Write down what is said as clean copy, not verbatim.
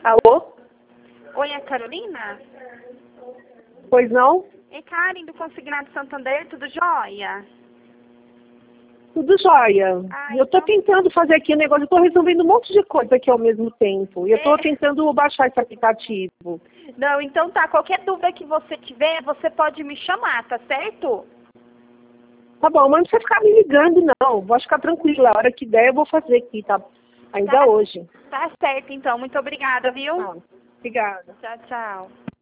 Alô? Oi, é a Carolina? Pois não? É Karen, do Consignado Santander, tudo jóia? Tudo jóia. Ah, Eu tô então- tentando fazer aqui um negócio, eu tô resolvendo um monte de coisa aqui ao mesmo tempo. E eu tô É. tentando baixar esse aplicativo. Não, então tá, qualquer dúvida que você tiver, você pode me chamar, tá certo? Tá bom, mas não precisa ficar me ligando, não. Vou ficar tranquila. A hora que der, eu vou fazer aqui, tá? Ainda Tá. hoje. Tá certo, então. Muito obrigada, viu? Tá. Obrigada. Tchau, tchau.